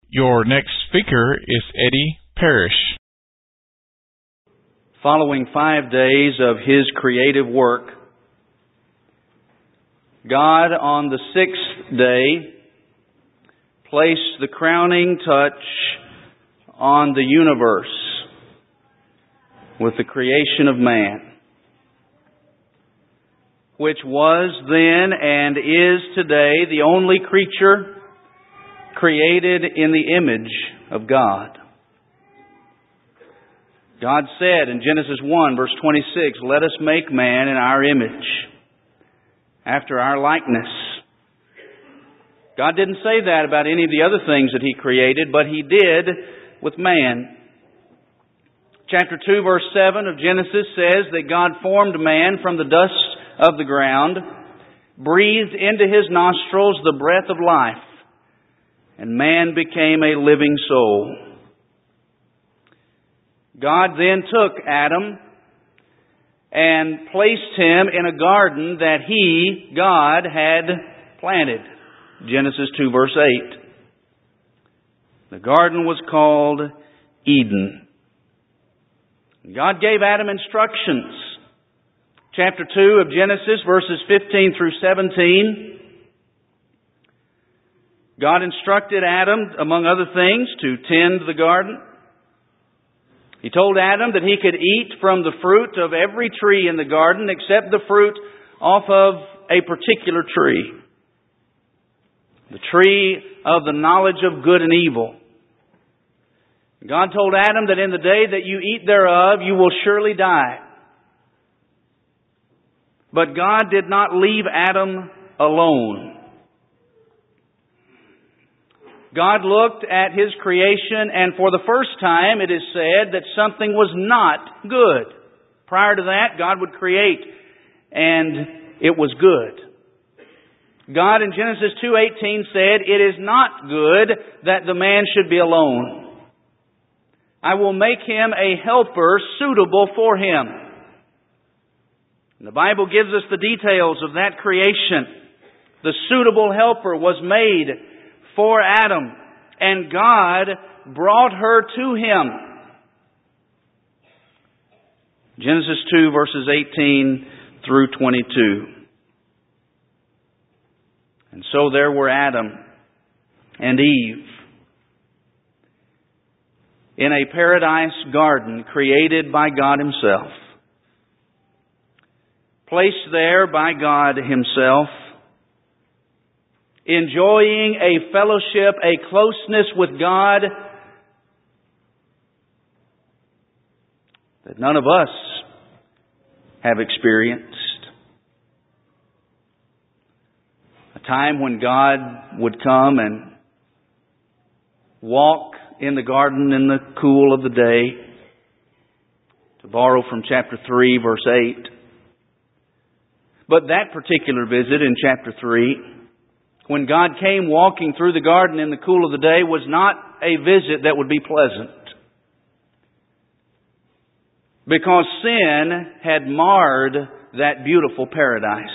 Your next speaker is Eddie Parrish. Following 5 days of His creative work, God on the 6th day placed the crowning touch on the universe with the creation of man, which was then and is today the only creature created in the image of God. God said in Genesis 1, verse 26, "Let us make man in our image, after our likeness." God didn't say that about any of the other things that He created, but He did with man. Chapter 2, verse 7 of Genesis says that God formed man from the dust of the ground, breathed into his nostrils the breath of life, and man became a living soul. God then took Adam and placed him in a garden that He, God, had planted. Genesis 2, verse 8. The garden was called Eden. God gave Adam instructions. Chapter 2 of Genesis, verses 15 through 17. God instructed Adam, among other things, to tend the garden. He told Adam that he could eat from the fruit of every tree in the garden except the fruit off of a particular tree, the tree of the knowledge of good and evil. God told Adam that in the day that you eat thereof, you will surely die. But God did not leave Adam alone. God looked at His creation, and for the first time it is said that something was not good. Prior to that, God would create, and it was good. God in Genesis 2:18 said, "It is not good that the man should be alone. I will make him a helper suitable for him." And the Bible gives us the details of that creation. The suitable helper was made for Adam, and God brought her to him. Genesis 2, verses 18 through 22. And so there were Adam and Eve in a paradise garden created by God Himself, placed there by God Himself, enjoying a fellowship, a closeness with God that none of us have experienced. A time when God would come and walk in the garden in the cool of the day, to borrow from chapter 3, verse 8. But that particular visit in chapter 3, when God came walking through the garden in the cool of the day, was not a visit that would be pleasant. Because sin had marred that beautiful paradise.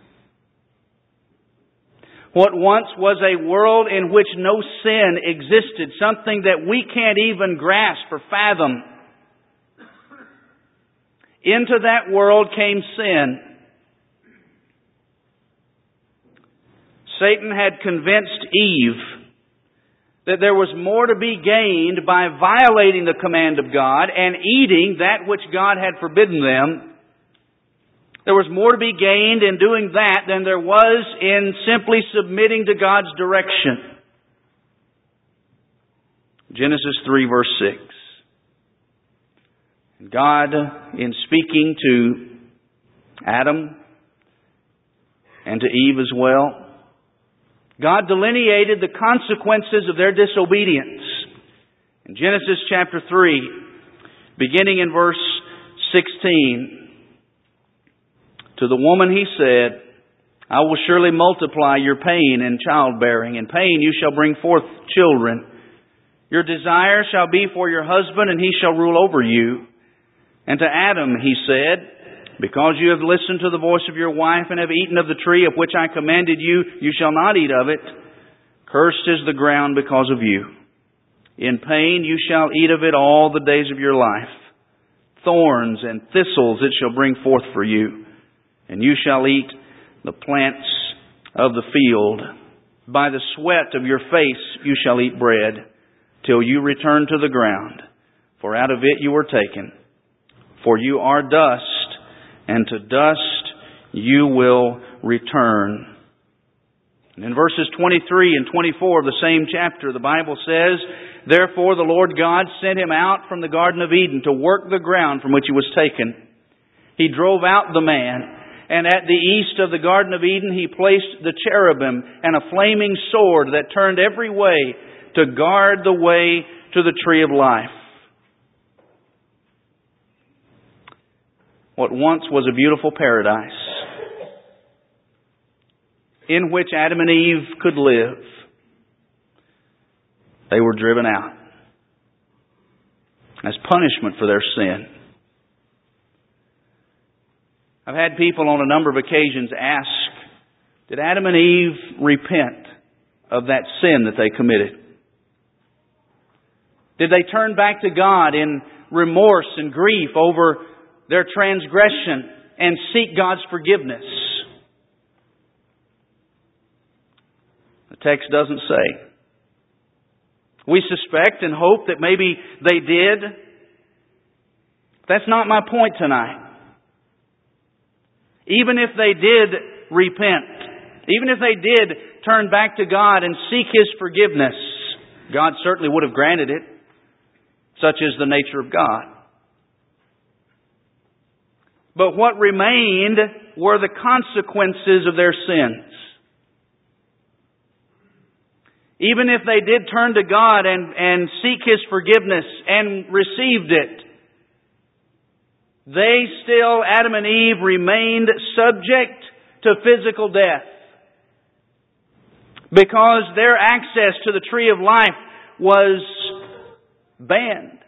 What once was a world in which no sin existed, something that we can't even grasp or fathom, into that world came sin. Satan had convinced Eve that there was more to be gained by violating the command of God and eating that which God had forbidden them. There was more to be gained in doing that than there was in simply submitting to God's direction. Genesis 3, verse 6. God, in speaking to Adam and to Eve as well, God delineated the consequences of their disobedience. In Genesis chapter 3, beginning in verse 16, to the woman He said, "I will surely multiply your pain in childbearing. In pain you shall bring forth children. Your desire shall be for your husband, and he shall rule over you." And to Adam He said, "Because you have listened to the voice of your wife and have eaten of the tree of which I commanded you, you shall not eat of it. Cursed is the ground because of you. In pain you shall eat of it all the days of your life. Thorns and thistles it shall bring forth for you, and you shall eat the plants of the field. By the sweat of your face you shall eat bread, till you return to the ground. For out of it you were taken. For you are dust, and to dust you will return. And in verses 23 and 24 of the same chapter, the Bible says, Therefore the Lord God sent him out from the Garden of Eden to work the ground from which he was taken. He drove out the man, and at the east of the Garden of Eden he placed the cherubim and a flaming sword that turned every way to guard the way to the tree of life. What once was a beautiful paradise, in which Adam and Eve could live, they were driven out as punishment for their sin. I've had people on a number of occasions ask, did Adam and Eve repent of that sin that they committed? Did they turn back to God in remorse and grief over their transgression and seek God's forgiveness? The text doesn't say. We suspect and hope that maybe they did. That's not my point tonight. Even if they did repent, even if they did turn back to God and seek His forgiveness, God certainly would have granted it. Such is the nature of God. But what remained were the consequences of their sins. Even if they did turn to God and seek His forgiveness and received it, they still, Adam and Eve, remained subject to physical death. Because their access to the tree of life was banned.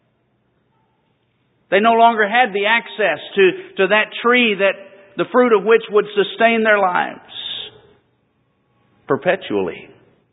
They no longer had the access to that tree, that the fruit of which would sustain their lives perpetually.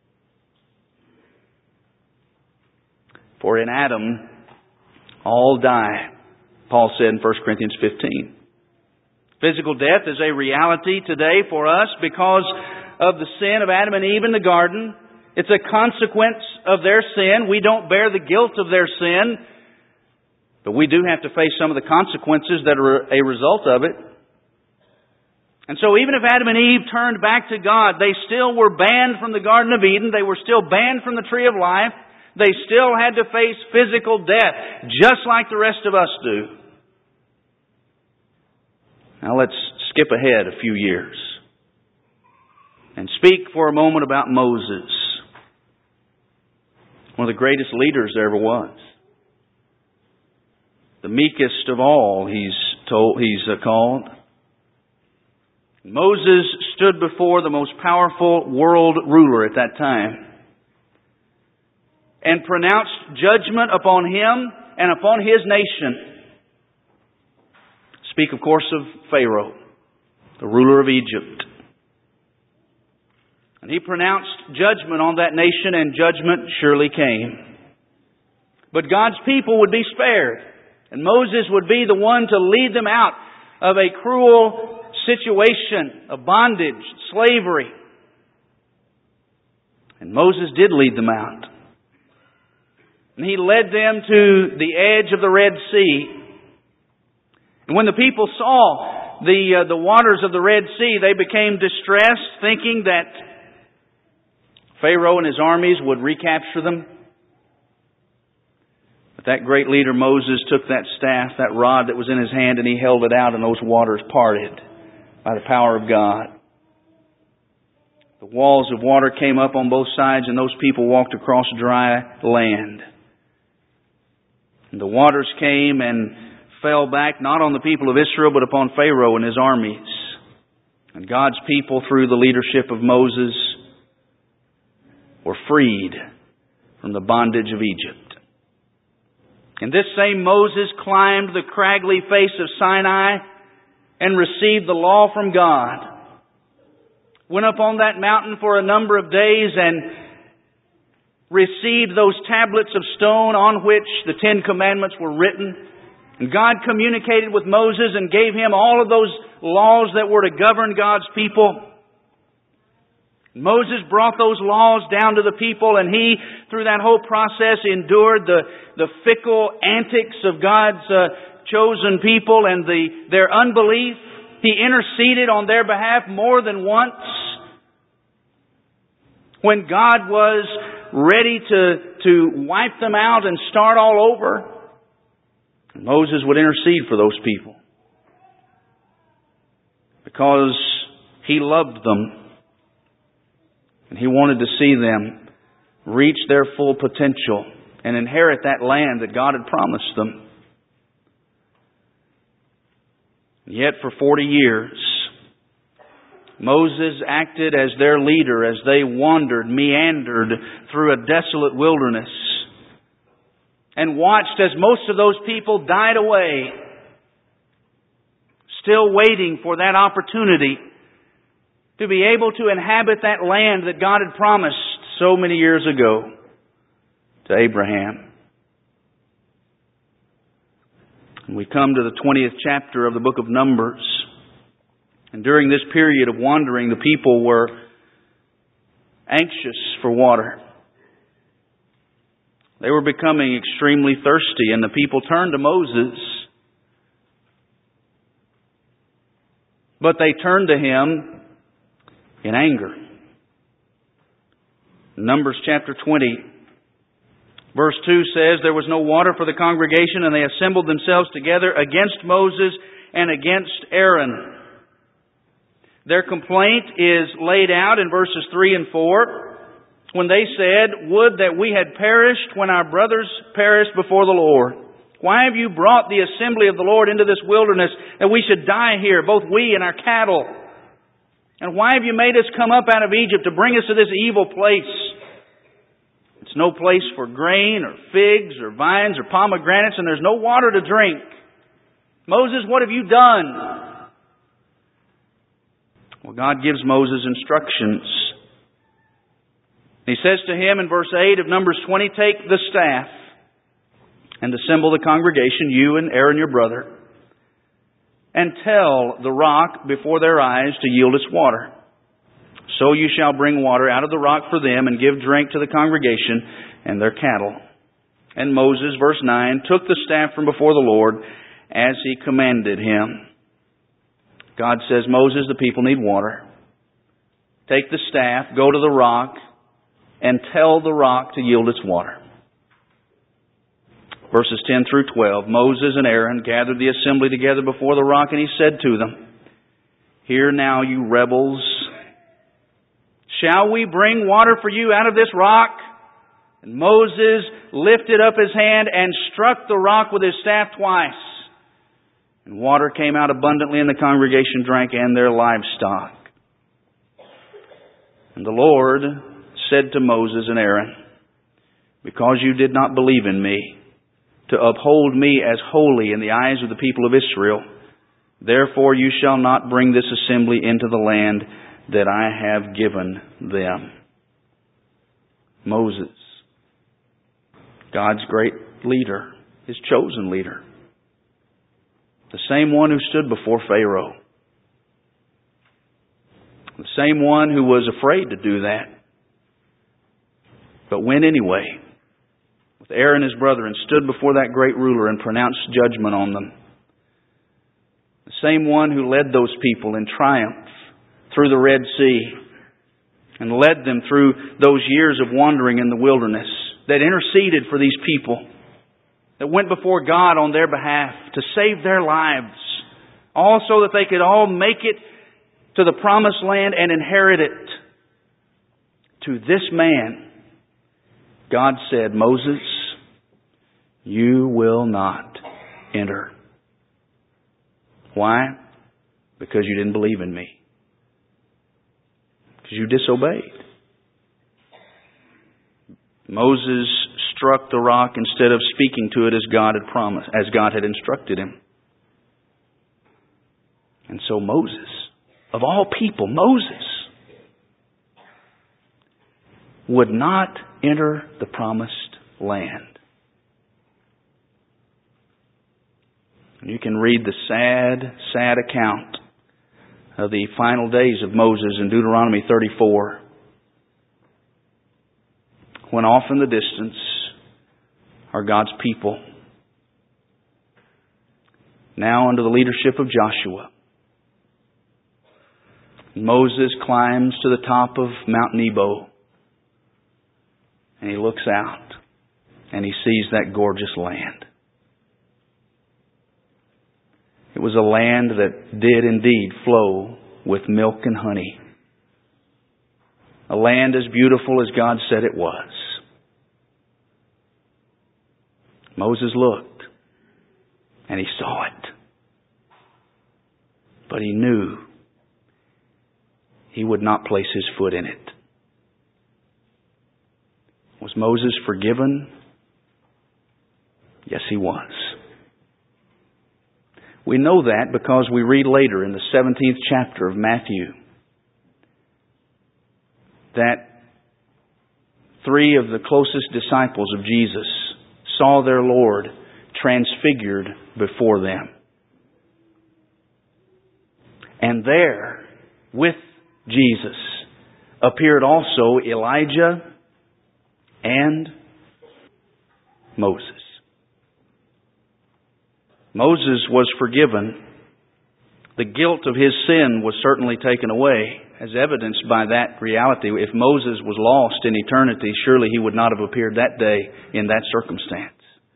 For in Adam all die, Paul said in 1 Corinthians 15. Physical death is a reality today for us because of the sin of Adam and Eve in the garden. It's a consequence of their sin. We don't bear the guilt of their sin, but we do have to face some of the consequences that are a result of it. And so even if Adam and Eve turned back to God, they still were banned from the Garden of Eden. They were still banned from the tree of life. They still had to face physical death, just like the rest of us do. Now let's skip ahead a few years and speak for a moment about Moses, one of the greatest leaders there ever was. The meekest of all, he's called. Moses stood before the most powerful world ruler at that time and pronounced judgment upon him and upon his nation. Speak, of course, of Pharaoh, the ruler of Egypt. And he pronounced judgment on that nation, and judgment surely came. But God's people would be spared, and Moses would be the one to lead them out of a cruel situation of bondage, slavery. And Moses did lead them out. And he led them to the edge of the Red Sea. And when the people saw the waters of the Red Sea, they became distressed, thinking that Pharaoh and his armies would recapture them. But that great leader Moses took that staff, that rod that was in his hand, and he held it out, and those waters parted by the power of God. The walls of water came up on both sides, and those people walked across dry land. And the waters came and fell back not on the people of Israel, but upon Pharaoh and his armies. And God's people, through the leadership of Moses, were freed from the bondage of Egypt. And this same Moses climbed the craggy face of Sinai and received the law from God. Went up on that mountain for a number of days and received those tablets of stone on which the Ten Commandments were written. And God communicated with Moses and gave him all of those laws that were to govern God's people. Moses brought those laws down to the people, and he, through that whole process, endured the fickle antics of God's chosen people and their unbelief. He interceded on their behalf more than once. When God was ready to wipe them out and start all over, Moses would intercede for those people because he loved them and he wanted to see them reach their full potential and inherit that land that God had promised them. Yet for 40 years, Moses acted as their leader as they wandered, meandered through a desolate wilderness, and watched as most of those people died away, still waiting for that opportunity to be able to inhabit that land that God had promised so many years ago to Abraham. And we come to the 20th chapter of the book of Numbers. And during this period of wandering, the people were anxious for water. They were becoming extremely thirsty, and the people turned to Moses. But they turned to him in anger. Numbers chapter 20, verse 2 says, "There was no water for the congregation, and they assembled themselves together against Moses and against Aaron." Their complaint is laid out in verses 3 and 4 when they said, "Would that we had perished when our brothers perished before the Lord. Why have you brought the assembly of the Lord into this wilderness that we should die here, both we and our cattle? And why have you made us come up out of Egypt to bring us to this evil place? It's no place for grain or figs or vines or pomegranates, and there's no water to drink. Moses, what have you done?" Well, God gives Moses instructions. He says to him in verse 8 of Numbers 20, "Take the staff and assemble the congregation, you and Aaron your brother, and tell the rock before their eyes to yield its water. So you shall bring water out of the rock for them and give drink to the congregation and their cattle." And Moses, verse 9, took the staff from before the Lord as he commanded him. God says, "Moses, the people need water. Take the staff, go to the rock, and tell the rock to yield its water." Verses 10 through 12, Moses and Aaron gathered the assembly together before the rock, and he said to them, "Hear now, you rebels. Shall we bring water for you out of this rock?" And Moses lifted up his hand and struck the rock with his staff twice. And water came out abundantly, and the congregation drank and their livestock. And the Lord said to Moses and Aaron, "Because you did not believe in me, to uphold me as holy in the eyes of the people of Israel, therefore you shall not bring this assembly into the land that I have given them." Moses, God's great leader, His chosen leader. The same one who stood before Pharaoh. The same one who was afraid to do that, but went anyway with Aaron his brother and stood before that great ruler and pronounced judgment on them. The same one who led those people in triumph through the Red Sea and led them through those years of wandering in the wilderness, that interceded for these people, that went before God on their behalf to save their lives, all so that they could all make it to the promised land and inherit it. To this man, God said, "Moses, you will not enter." Why? Because you didn't believe in me. Because you disobeyed. Moses struck the rock instead of speaking to it as God had promised, as God had instructed him. And so Moses, of all people, Moses would not enter the promised land. You can read the sad account of the final days of Moses in Deuteronomy 34. When off in the distance are God's people, now under the leadership of Joshua. Moses climbs to the top of Mount Nebo, and he looks out, and he sees that gorgeous land. It was a land that did indeed flow with milk and honey. A land as beautiful as God said it was. Moses looked, and he saw it. But he knew he would not place his foot in it. Was Moses forgiven? Yes, he was. We know that because we read later in the 17th chapter of Matthew that 3 of the closest disciples of Jesus saw their Lord transfigured before them. And there, with Jesus, appeared also Elijah and Moses. Moses was forgiven. The guilt of his sin was certainly taken away, as evidenced by that reality. If Moses was lost in eternity, surely he would not have appeared that day in that circumstance.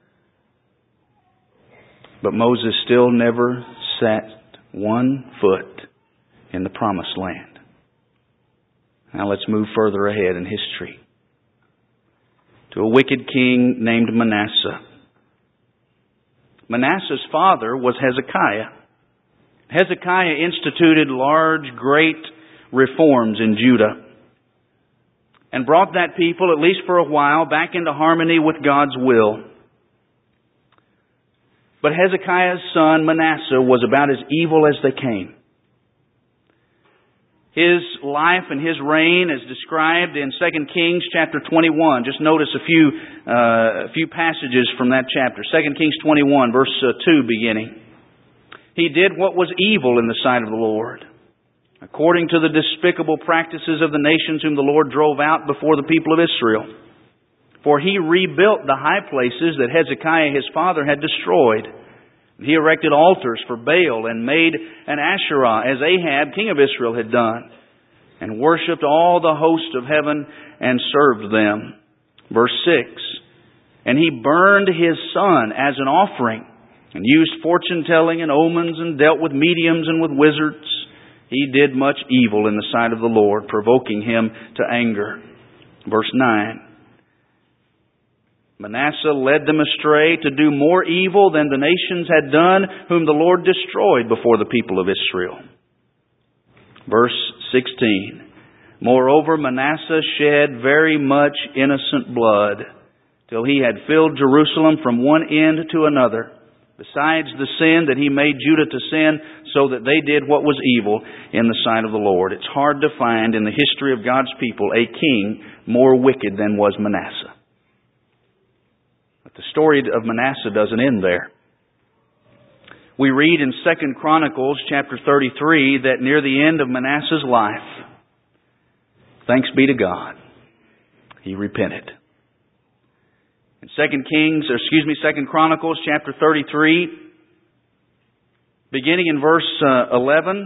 But Moses still never set one foot in the promised land. Now let's move further ahead in history to a wicked king named Manasseh. Manasseh's father was Hezekiah. Hezekiah instituted large, great reforms in Judah and brought that people, at least for a while, back into harmony with God's will. But Hezekiah's son Manasseh was about as evil as they came. His life and his reign is described in 2 Kings chapter 21. Just notice a few passages from that chapter. 2 Kings 21, verse 2 beginning. He did what was evil in the sight of the Lord, according to the despicable practices of the nations whom the Lord drove out before the people of Israel. For he rebuilt the high places that Hezekiah his father had destroyed. He erected altars for Baal and made an Asherah, as Ahab, king of Israel, had done, and worshipped all the host of heaven and served them. Verse 6, and he burned his son as an offering, and used fortune-telling and omens, and dealt with mediums and with wizards. He did much evil in the sight of the Lord, provoking him to anger. Verse 9, Manasseh led them astray to do more evil than the nations had done, whom the Lord destroyed before the people of Israel. Verse 16. Moreover, Manasseh shed very much innocent blood, till he had filled Jerusalem from one end to another, besides the sin that he made Judah to sin, so that they did what was evil in the sight of the Lord. It's hard to find in the history of God's people a king more wicked than was Manasseh. But the story of Manasseh doesn't end there. We read in 2 Chronicles chapter 33 that near the end of Manasseh's life, thanks be to God, he repented. In 2 Chronicles chapter 33, beginning in verse 11,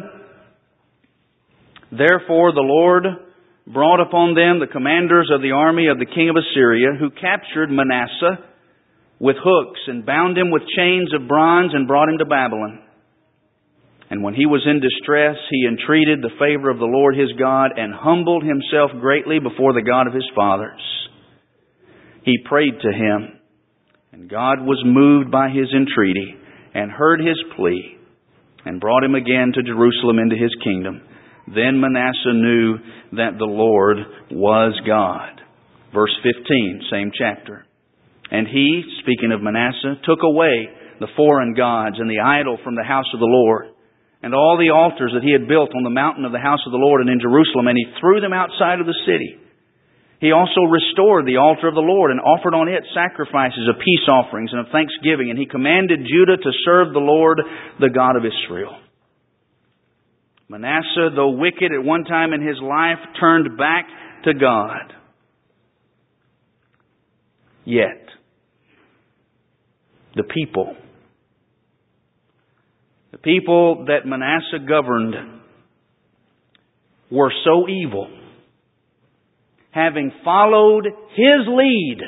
therefore the Lord brought upon them the commanders of the army of the king of Assyria, who captured Manasseh with hooks and bound him with chains of bronze and brought him to Babylon. And when he was in distress, he entreated the favor of the Lord his God and humbled himself greatly before the God of his fathers. He prayed to him, and God was moved by his entreaty and heard his plea and brought him again to Jerusalem into his kingdom. Then Manasseh knew that the Lord was God. Verse 15, same chapter. And he, speaking of Manasseh, took away the foreign gods and the idol from the house of the Lord, and all the altars that he had built on the mountain of the house of the Lord and in Jerusalem, and he threw them outside of the city. He also restored the altar of the Lord and offered on it sacrifices of peace offerings and of thanksgiving. And he commanded Judah to serve the Lord, the God of Israel. Manasseh, though wicked at one time in his life, turned back to God. Yet, the people that Manasseh governed were so evil, having followed his lead,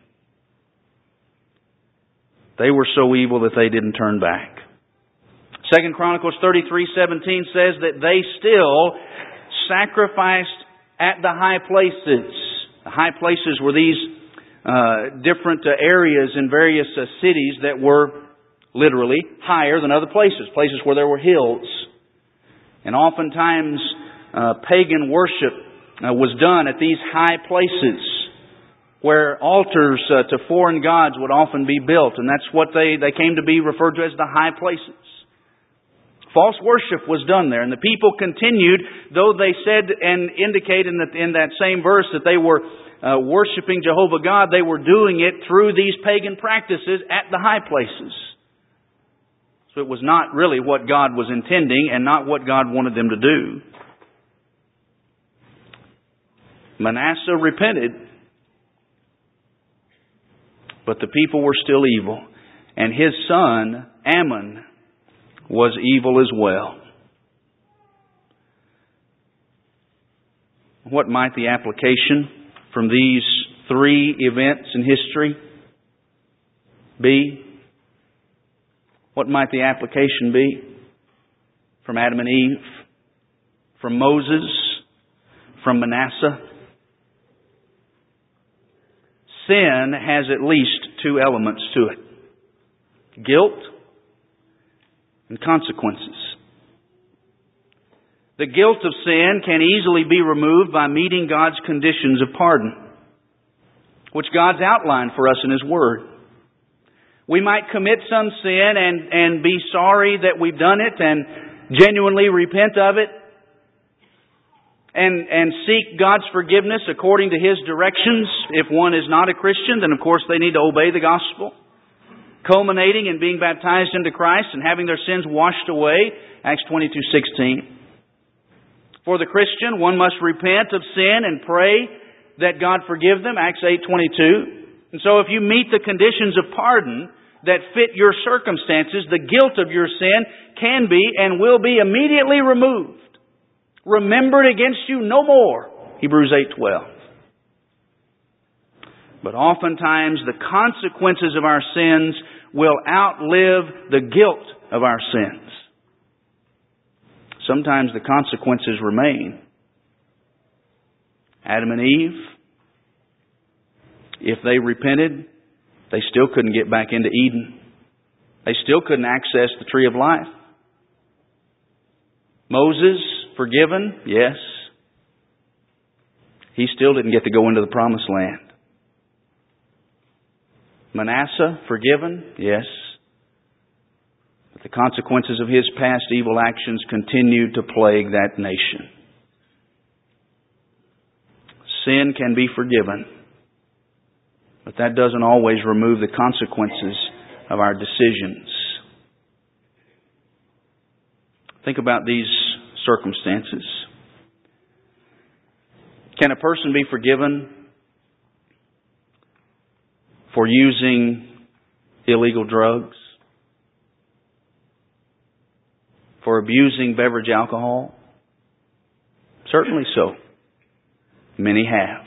they were so evil that they didn't turn back. 2 Chronicles 33:17 says that they still sacrificed at the high places. The high places were these different areas in various cities that were literally higher than other places. Places where there were hills. And oftentimes pagan worship was done at these high places, where altars to foreign gods would often be built. And that's what they came to be referred to as the high places. False worship was done there, and the people continued, though they said and indicate in that same verse that they were worshiping Jehovah God, they were doing it through these pagan practices at the high places. So it was not really what God was intending and not what God wanted them to do. Manasseh repented, but the people were still evil, and his son Amon was evil as well. What might the application from these three events in history be? What might the application be from Adam and Eve, from Moses, from Manasseh? Sin has at least two elements to it: guilt and consequences. The guilt of sin can easily be removed by meeting God's conditions of pardon, which God's outlined for us in His Word. We might commit some sin and be sorry that we've done it and genuinely repent of it and seek God's forgiveness according to His directions. If one is not a Christian, then of course they need to obey the gospel, culminating in being baptized into Christ and having their sins washed away, Acts 22:16. For the Christian, one must repent of sin and pray that God forgive them, Acts 8:22. And so if you meet the conditions of pardon that fit your circumstances, the guilt of your sin can be and will be immediately removed. Remembered against you no more, Hebrews 8:12. But oftentimes the consequences of our sins will outlive the guilt of our sins. Sometimes the consequences remain. Adam and Eve, if they repented, they still couldn't get back into Eden. They still couldn't access the tree of life. Moses, forgiven, yes. He still didn't get to go into the promised land. Manasseh, forgiven, yes. But the consequences of his past evil actions continued to plague that nation. Sin can be forgiven, but that doesn't always remove the consequences of our decisions. Think about these circumstances. Can a person be forgiven for using illegal drugs? For abusing beverage alcohol? Certainly so. Many have.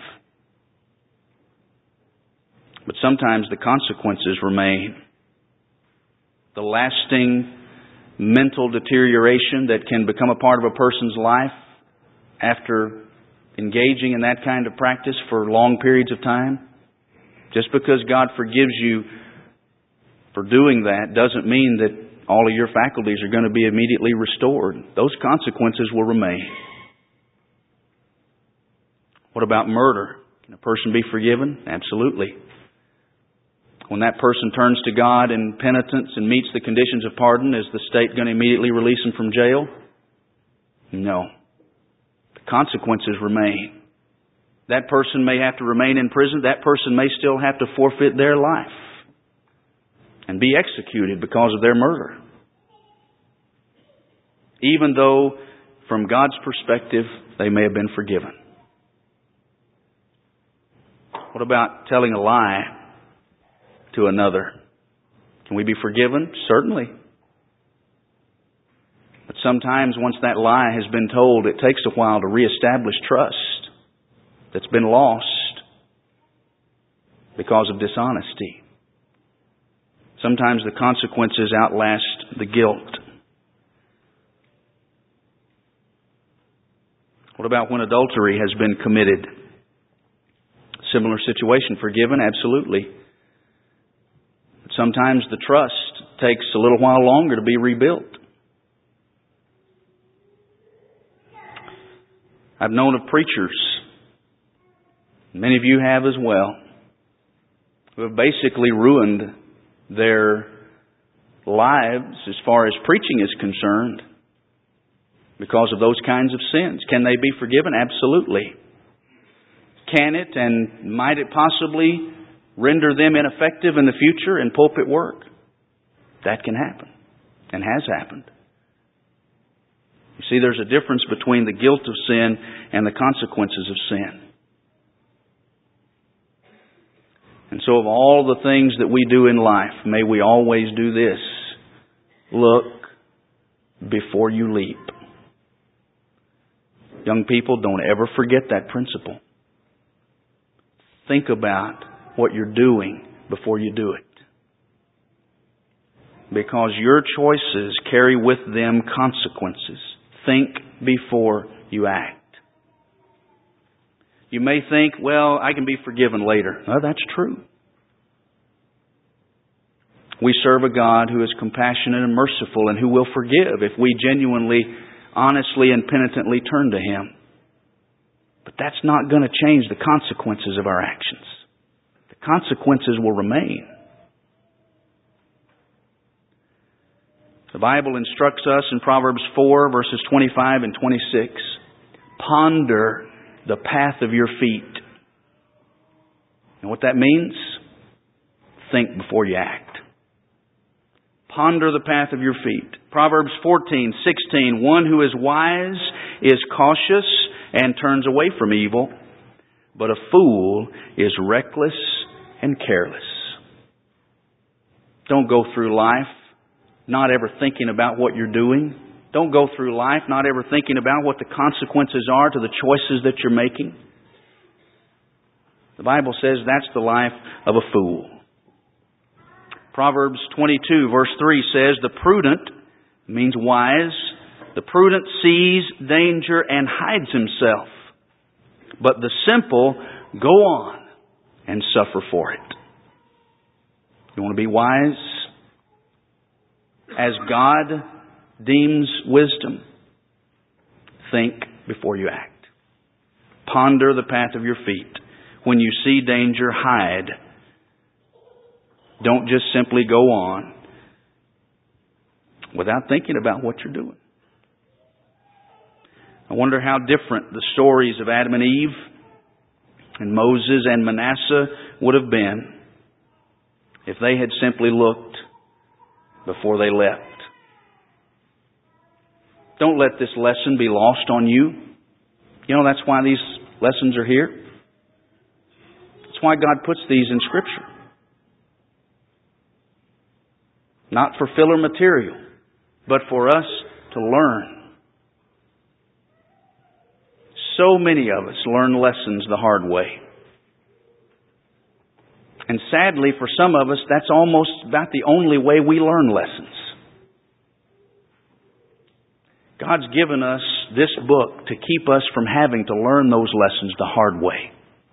But sometimes the consequences remain. The lasting mental deterioration that can become a part of a person's life after engaging in that kind of practice for long periods of time. Just because God forgives you for doing that doesn't mean that all of your faculties are going to be immediately restored. Those consequences will remain. What about murder? Can a person be forgiven? Absolutely. When that person turns to God in penitence and meets the conditions of pardon, is the state going to immediately release him from jail? No. The consequences remain. That person may have to remain in prison. That person may still have to forfeit their life and be executed because of their murder. Even though, from God's perspective, they may have been forgiven. What about telling a lie to another? Can we be forgiven? Certainly. But sometimes once that lie has been told, it takes a while to reestablish trust that's been lost because of dishonesty. Sometimes the consequences outlast the guilt. What about when adultery has been committed? Similar situation. Forgiven? Absolutely. But sometimes the trust takes a little while longer to be rebuilt. I've known of preachers, many of you have as well, who have basically ruined their lives as far as preaching is concerned because of those kinds of sins. Can they be forgiven? Absolutely. Can it and might it possibly render them ineffective in the future in pulpit work? That can happen and has happened. You see, there's a difference between the guilt of sin and the consequences of sin. And so of all the things that we do in life, may we always do this. Look before you leap. Young people, don't ever forget that principle. Think about what you're doing before you do it. Because your choices carry with them consequences. Think before you act. You may think, well, I can be forgiven later. No, that's true. We serve a God who is compassionate and merciful and who will forgive if we genuinely, honestly, and penitently turn to Him. But that's not going to change the consequences of our actions. The consequences will remain. The Bible instructs us in Proverbs 4, verses 25 and 26, ponder the path of your feet. And what that means? Think before you act. Ponder the path of your feet. Proverbs 14:16, one who is wise is cautious and turns away from evil, but a fool is reckless and careless. Don't go through life not ever thinking about what you're doing. Don't go through life not ever thinking about what the consequences are to the choices that you're making. The Bible says that's the life of a fool. Proverbs 22 verse 3 says, the prudent, means wise, the prudent sees danger and hides himself, but the simple go on and suffer for it. You want to be wise? As God deems wisdom, think before you act. Ponder the path of your feet. When you see danger, hide. Don't just simply go on without thinking about what you're doing. I wonder how different the stories of Adam and Eve and Moses and Manasseh would have been if they had simply looked before they left. Don't let this lesson be lost on you. You know, that's why these lessons are here. That's why God puts these in Scripture. Not for filler material, but for us to learn. So many of us learn lessons the hard way. And sadly, for some of us, that's almost about the only way we learn lessons. God's given us this book to keep us from having to learn those lessons the hard way.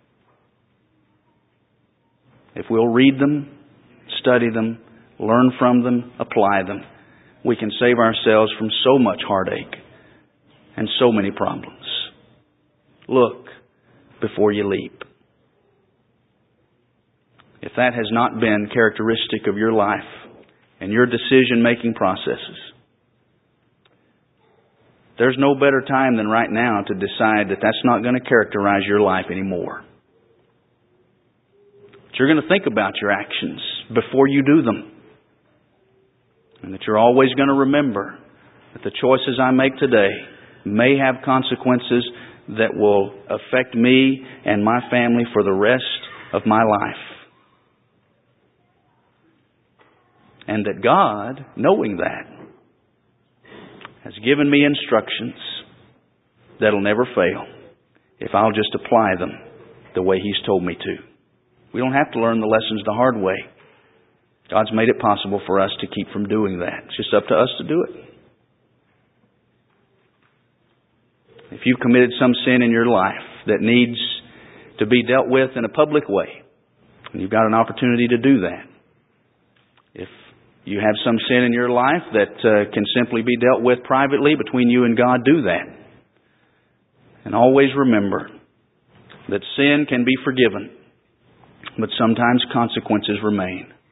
If we'll read them, study them, learn from them, apply them, we can save ourselves from so much heartache and so many problems. Look before you leap. If that has not been characteristic of your life and your decision-making processes, there's no better time than right now to decide that that's not going to characterize your life anymore. That you're going to think about your actions before you do them. And that you're always going to remember that the choices I make today may have consequences that will affect me and my family for the rest of my life. And that God, knowing that, has given me instructions that'll never fail if I'll just apply them the way He's told me to. We don't have to learn the lessons the hard way. God's made it possible for us to keep from doing that. It's just up to us to do it. If you've committed some sin in your life that needs to be dealt with in a public way, and you've got an opportunity to do that. If you have some sin in your life that can simply be dealt with privately between you and God, do that. And always remember that sin can be forgiven, but sometimes consequences remain.